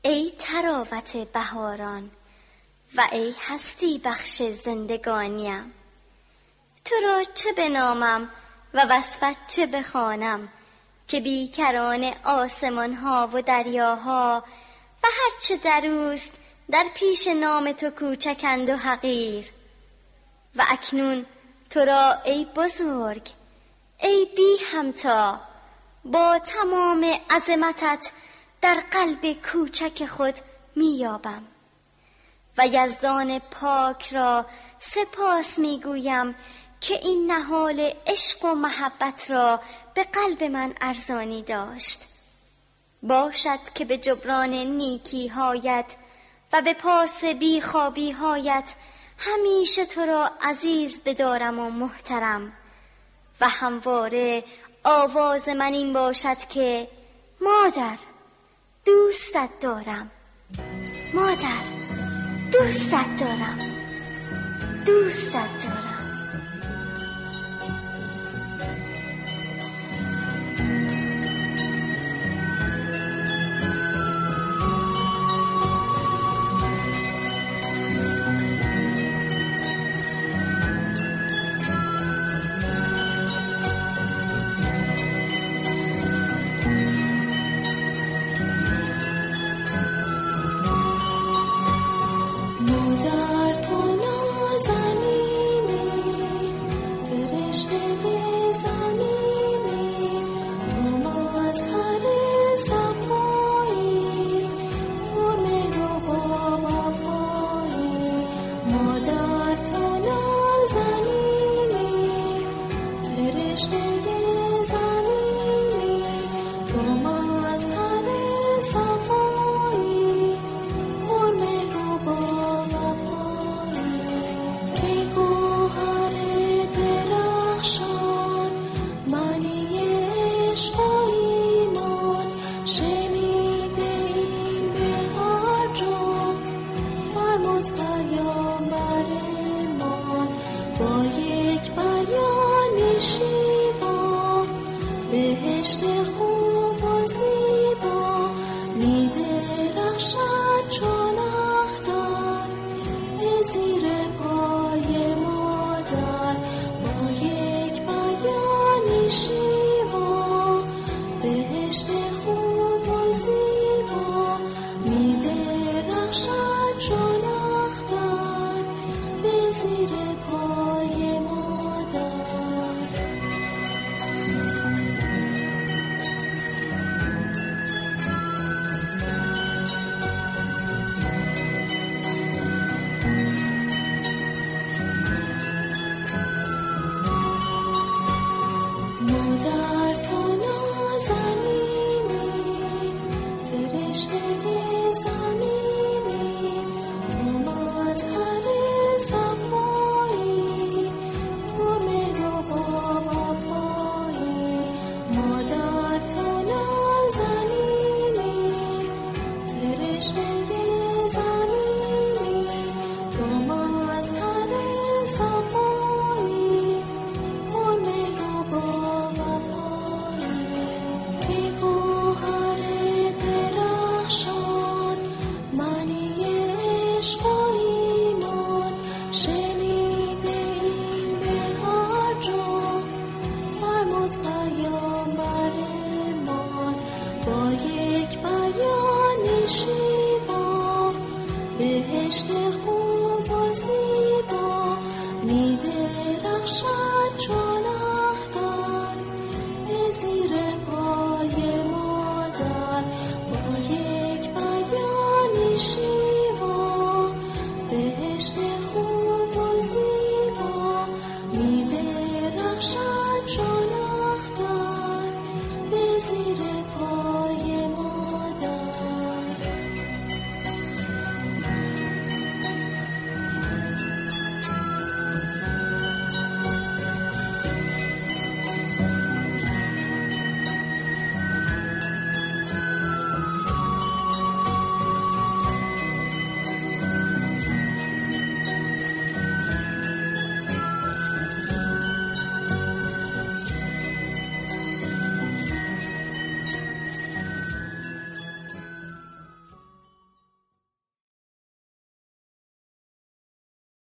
ای تراوت بهاران و ای هستی بخش زندگانیم. تو را چه بنامم و وصفت چه بخوانم که بیکران آسمان ها و دریاها و هرچه در اوست در پیش نام تو کوچکند و حقیر. و اکنون تو را ای بزرگ، ای بی همتا، با تمام عظمتت در قلب کوچک خود میابم و یزدان پاک را سپاس میگویم که این نهال عشق و محبت را به قلب من ارزانی داشت. باشد که به جبران نیکی هایت و به پاس بی خوابی هایت همیشه تو را عزیز بدارم و محترم و همواره آواز من این باشد که مادر دوستت دارم، مادر دوستت دارم، دوستت دارم. مادر تو نازنینی فرشته